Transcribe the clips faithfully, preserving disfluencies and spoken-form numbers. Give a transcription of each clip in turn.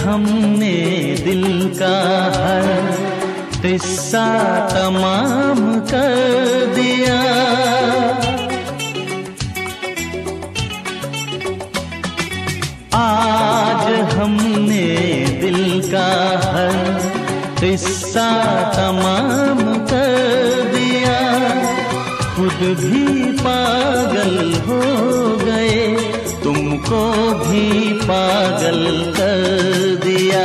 हमने दिल का हर किस्सा तमाम कर दिया। आज हमने दिल का हर किस्सा तमाम कर दिया। खुद भी पागल हो गए, तुमको भी पागल कर दिया।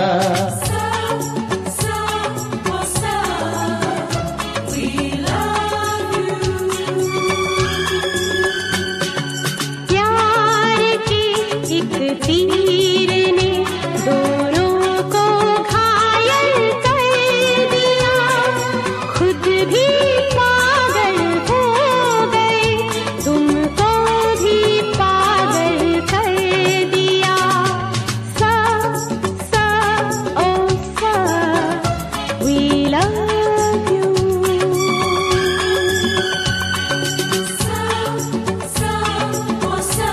तीर ने दोनों को घायल कर दिया। खुद भी पागल हो गए, तुमको भी पागल कर दिया। सा सा ओ सा वी लव यू। सा सा ओ सा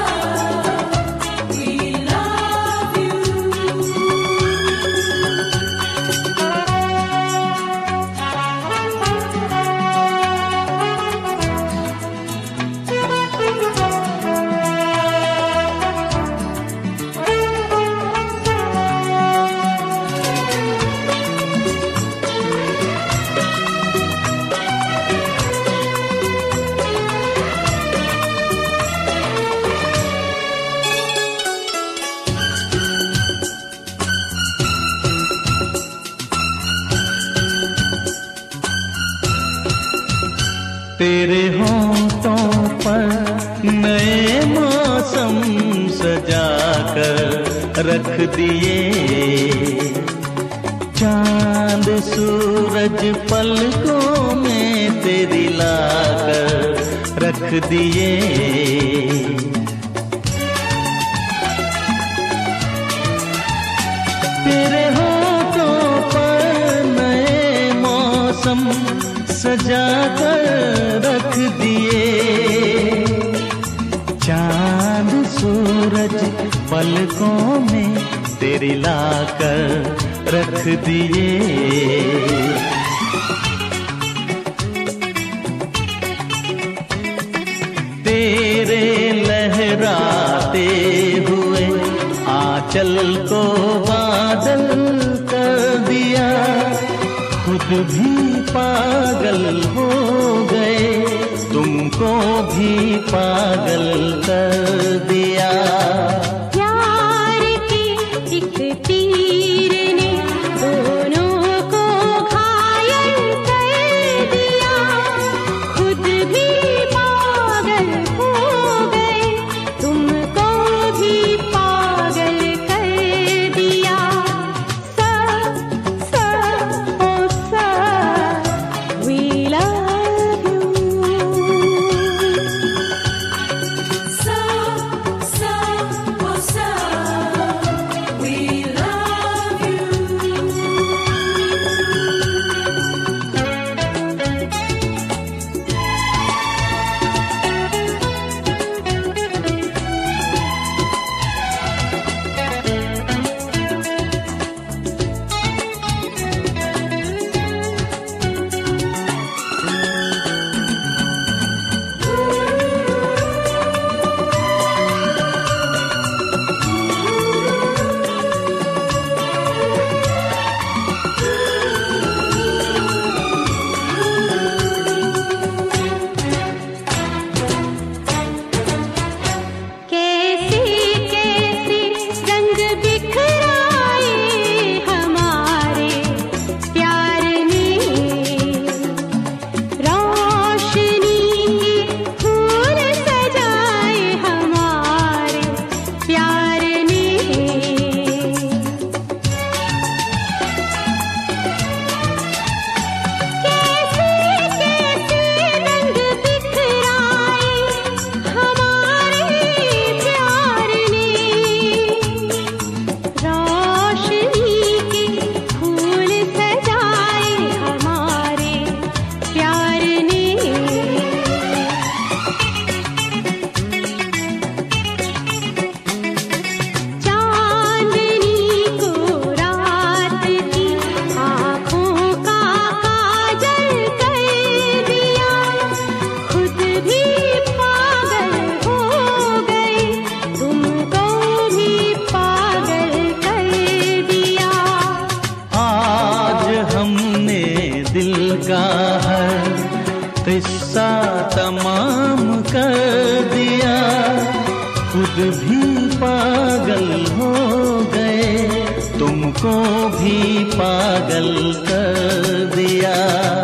तेरे होंठों पर नए मौसम सजा कर रख दिए। चांद सूरज पलकों में तेरी लाकर रख दिए। तेरे होंठों पर नए मौसम सजा कर रख दिए। चांद सूरज पलकों में तेरी लाकर रख दिए। तेरे लहराते हुए आंचल को बादल कर दिया। खुद भी पागल हो गए, तुमको भी पागल कर दिया। प्यार के एक तीर ने दोनों को घायल कर दिया। खुद भी पागल हो गए, तुमको भी पागल कर दिया। सा सा ओ सा वी लव यू। सा सा ओ का हर किस्सा तमाम कर दिया। खुद भी पागल हो गए, तुमको भी पागल कर दिया।